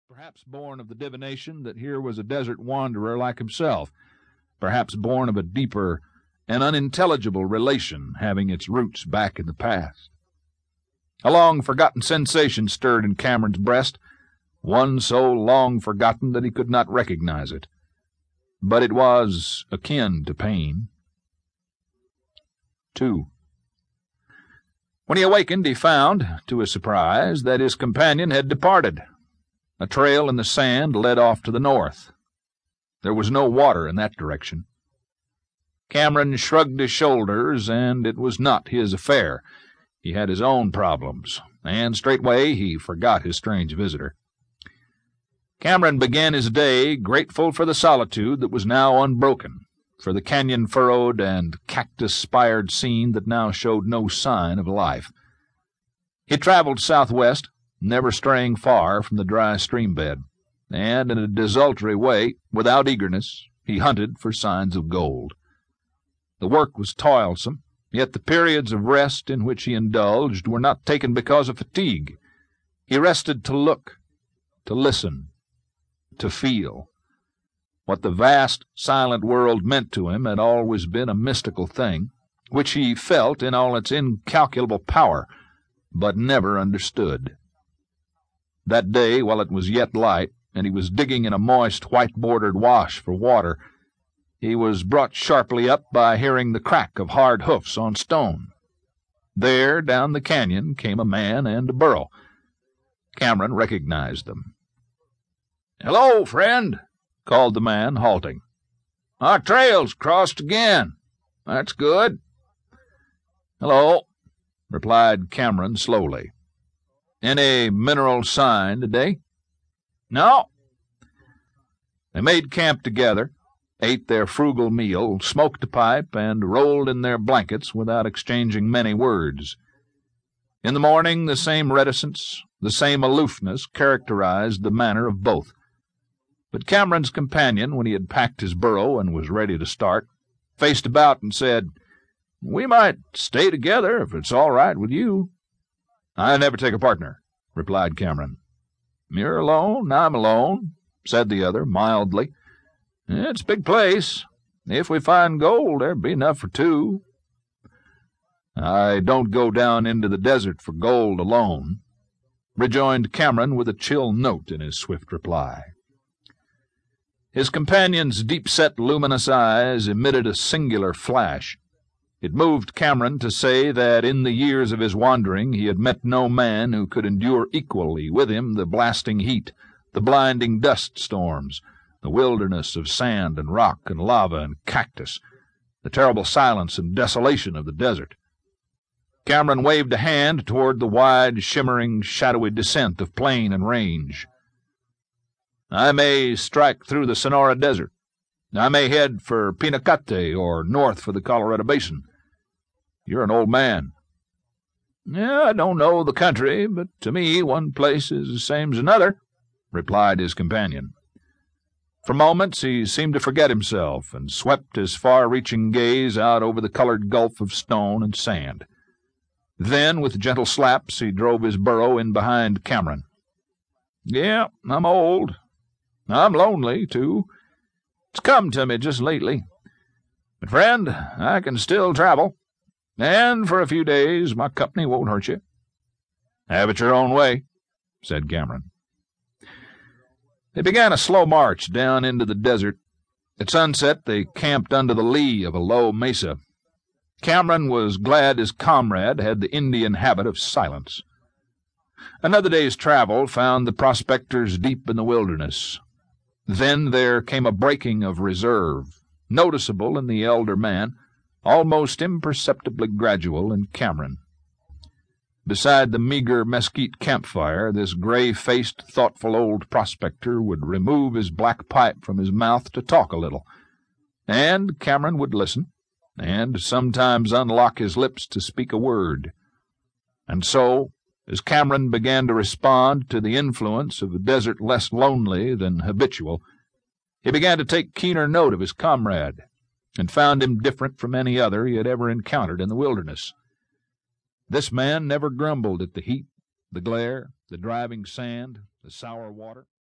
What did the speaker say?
perhaps born of the divination that here was a desert wanderer like himself, perhaps born of a deeper and unintelligible relation having its roots back in the past. A long-forgotten sensation stirred in Cameron's breast, one so long forgotten that he could not recognize it. But it was akin to pain. 2. When he awakened, he found, to his surprise, that his companion had departed. A trail in the sand led off to the north. There was no water in that direction. Cameron shrugged his shoulders, and it was not his affair. He had his own problems, and straightway he forgot his strange visitor. Cameron began his day grateful for the solitude that was now unbroken, for the canyon-furrowed and cactus-spired scene that now showed no sign of life. He traveled southwest, never straying far from the dry stream bed, and in a desultory way, without eagerness, he hunted for signs of gold. The work was toilsome, yet the periods of rest in which he indulged were not taken because of fatigue. He rested to look, to listen, to feel. What the vast, silent world meant to him had always been a mystical thing, which he felt in all its incalculable power, but never understood. That day, while it was yet light, and he was digging in a moist, white-bordered wash for water, he was brought sharply up by hearing the crack of hard hoofs on stone. There, down the canyon, came a man and a burro. Cameron recognized them. "Hello, friend," called the man, halting. "Our trail's crossed again. That's good." "Hello," replied Cameron slowly. "Any mineral sign today?" "No." They made camp together, ate their frugal meal, smoked a pipe, and rolled in their blankets without exchanging many words. In the morning the same reticence, the same aloofness characterized the manner of both. But Cameron's companion, when he had packed his burro and was ready to start, faced about and said, "We might stay together if it's all right with you." "I never take a partner," replied Cameron. "You're alone, I'm alone," said the other mildly. "It's a big place. If we find gold, there'd be enough for two." "I don't go down into the desert for gold alone," rejoined Cameron with a chill note in his swift reply. His companion's deep-set, luminous eyes emitted a singular flash. It moved Cameron to say that in the years of his wandering he had met no man who could endure equally with him the blasting heat, the blinding dust storms, the wilderness of sand and rock and lava and cactus, the terrible silence and desolation of the desert. Cameron waved a hand toward the wide, shimmering, shadowy descent of plain and range. "I may strike through the Sonora Desert. I may head for Pinacate or north for the Colorado Basin. You're an old man." "I don't know the country, but to me one place is the same as another," replied his companion. For moments he seemed to forget himself and swept his far-reaching gaze out over the colored gulf of stone and sand. Then, with gentle slaps, he drove his burro in behind Cameron. "Yeah, I'm old. I'm lonely, too. It's come to me just lately. But, friend, I can still travel, and for a few days my company won't hurt you." "Have it your own way," said Cameron. They began a slow march down into the desert. At sunset they camped under the lee of a low mesa. Cameron was glad his comrade had the Indian habit of silence. Another day's travel found the prospectors deep in the wilderness. Then there came a breaking of reserve, noticeable in the elder man, almost imperceptibly gradual in Cameron. Beside the meager mesquite campfire, this gray-faced, thoughtful old prospector would remove his black pipe from his mouth to talk a little, and Cameron would listen, and sometimes unlock his lips to speak a word. And so, as Cameron began to respond to the influence of a desert less lonely than habitual, he began to take keener note of his comrade, and found him different from any other he had ever encountered in the wilderness. This man never grumbled at the heat, the glare, the driving sand, the sour water.